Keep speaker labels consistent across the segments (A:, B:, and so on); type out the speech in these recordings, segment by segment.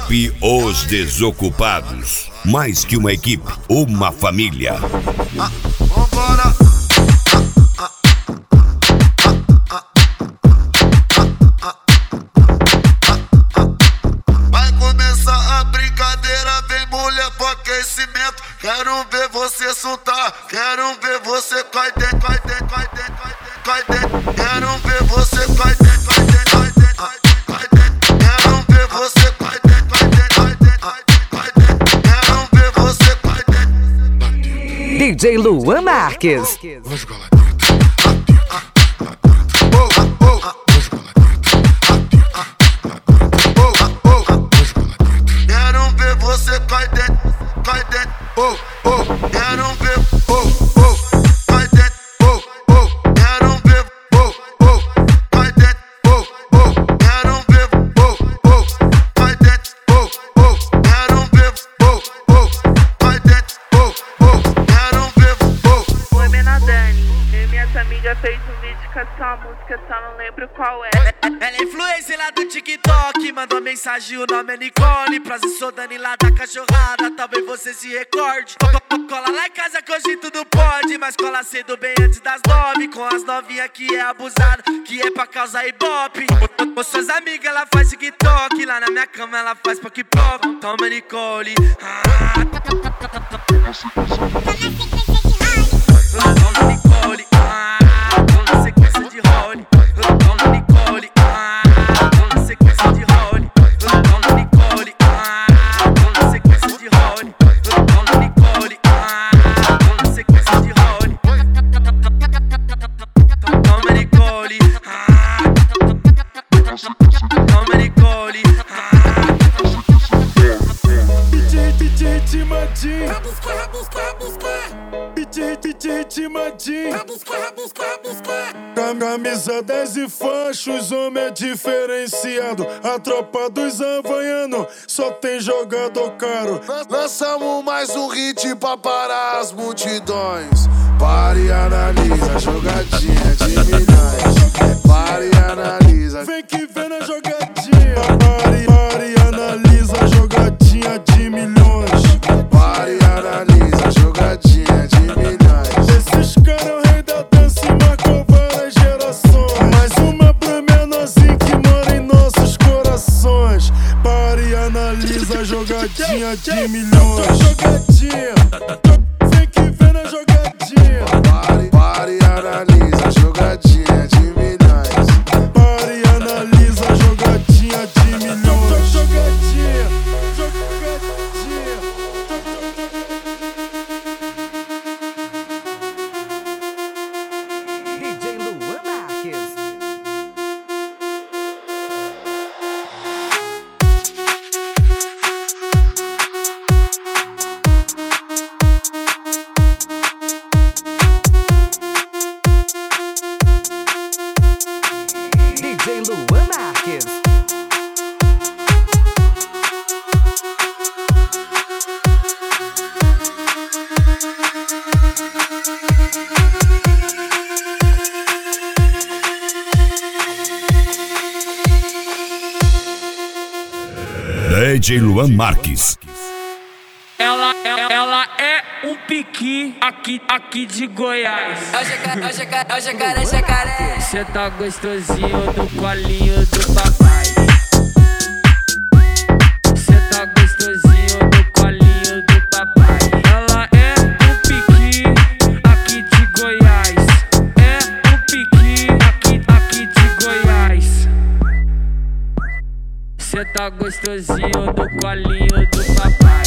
A: Equipe Os Desocupados. Mais que uma equipe, uma família.
B: Vambora! Vai começar a brincadeira, vem mulher pro aquecimento. Quero ver você soltar, quero ver você cai dentro, cai dentro, cai dentro, cai dentro. Quero ver você cai dentro, cai dentro, cai dentro, cai dentro. Quero ver você cai dentro, cai dentro, cai dentro, cai dentro. Quero ver você cai dentro.
C: DJ Luan Marques.
B: Quero ver você cai dentro, cai dentro. Quero ver, cai dentro. Quero ver, cai dentro. Quero ver, cai dentro. Quero ver, cai dentro. Quero ver.
D: Oi, Mena Dani, eu e minhas amigas fez um vídeo com essa música, só não lembro qual é.
E: Ela é influencer lá do TikTok, mandou mensagem, o nome é Nicole. Prazer, sou Dani lá da cachorrada, talvez você se recorde. Cola lá em casa que hoje tudo pode, mas cola cedo bem antes das 9. Com as novinhas que é abusado, que é pra causar ibope. Com suas amigas ela faz TikTok, lá na minha cama ela faz pop-pop. Toma Nicole, toma Nicole, toma sequência de role. Toma Nicole, toma sequência de role. Toma Nicole, toma sequência de role. Toma Nicole, toma sequência de role. Toma Nicole, toma Nicole.
F: DJ Timadinho, DJ Timadinho, camisa 10 e fachos, homem é diferenciado. A tropa dos havaianos só tem jogador caro.
B: Lançamos mais um hit pra parar as multidões. Pare e analisa a jogadinha de milhões. Pare e analisa.
F: Vem que vem na jogadinha. Pare e analisa a jogadinha de milhões.
B: Pare e analisa a jogadinha de milhões.
F: Esses caras é o rei da dança e marcou várias gerações. Mais uma pra menorzinho que mora em nossos corações. Pare e analisa a jogadinha de milhões. Jogadinha, vem que vem na jogadinha.
B: Pare e analisa a jogadinha de milhões.
F: Pare e analisa a jogadinha de milhões. Jogadinha, jogadinha.
C: DJ Luan Marques. DJ Luan Marques.
A: DJ Luan Marques.
E: Ela é um piqui aqui de Goiás.
G: É o jacaré.
E: Cê tá gostosinho do colinho do papai. Cê tá gostosinho do colinho do papai. Ela é um piqui aqui de Goiás. É um piqui aqui de Goiás. Cê tá gostosinho do colinho do papai.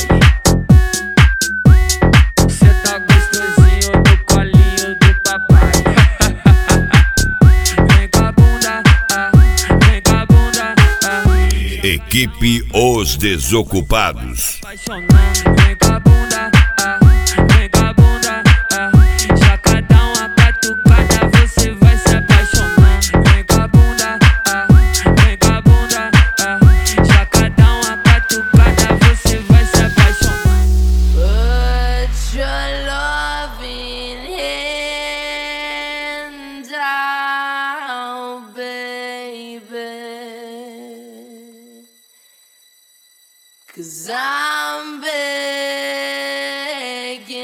E: Cê tá gostosinho do colinho do papai. Vem com a bunda, vem com a bunda,
A: Equipe Os Desocupados.
E: apaixonar. Vem com a bunda, vem com a bunda, já cada uma catucada você vai se apaixonar. Vem com a bunda, vem com a bunda, já cada uma catucada você vai se apaixonar.
G: Put your loving hand out, baby. 'Cause I'm begging.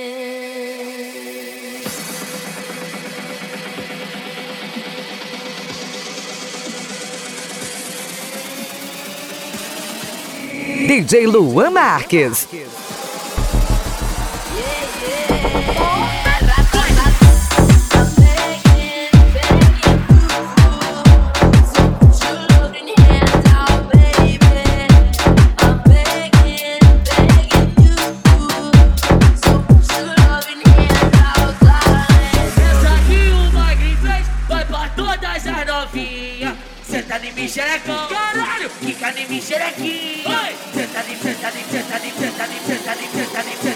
C: DJ Luan Marques.
E: Senta em mim, xerecão, caralho, quica em mim, xerequinho. Senta em mim, senta em mim, senta em mim, senta em mim, senta em mim, senta em mim, senta em mim.